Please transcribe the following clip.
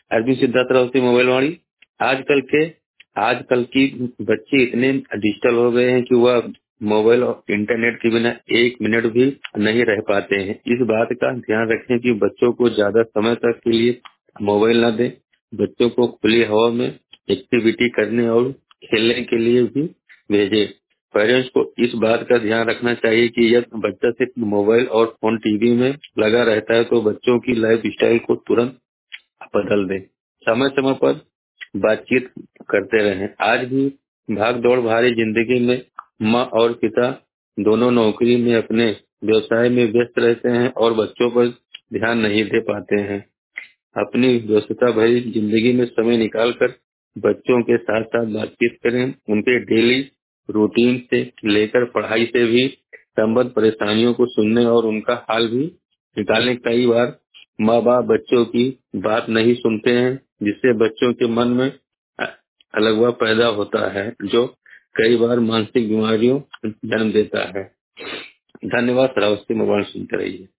Arvind Siddharth Raut mobile Vani. आजकल के आजकल की बच्चे इतने डिजिटल हो गए हैं कि वह मोबाइल और इंटरनेट के बिना एक मिनट भी नहीं रह पाते हैं। इस बात का ध्यान रखें कि बच्चों को ज्यादा समय तक के लिए मोबाइल न दें। बच्चों को खुली हवा में एक्टिविटी करने और खेलने के लिए भी भेजें। पेरेंट्स को इस बात का ध्यान रखना चाहिए कि यदि बच्चा सिर्फ मोबाइल और फोन टीवी में लगा रहता है तो बच्चों की लाइफ स्टाइल को तुरंत बदल दें। समय समय पर बातचीत करते रहें। आज भी भाग दौड़ भरी जिंदगी में माँ और पिता दोनों नौकरी में अपने व्यवसाय में व्यस्त रहते हैं और बच्चों पर ध्यान नहीं दे पाते हैं। अपनी व्यस्तता भरी जिंदगी में समय निकालकर बच्चों के साथ साथ बातचीत करें। उनके डेली रूटीन से लेकर पढ़ाई से भी संबंध परेशानियों को सुनने और उनका हाल भी निकालने। कई बार माँ बाप बच्चों की बात नहीं सुनते हैं, जिससे बच्चों के मन में अलगवा पैदा होता है, जो कई बार मानसिक बीमारियों जन्म देता है। धन्यवाद। श्रावस्ती मोबाइल सुनते रहिए।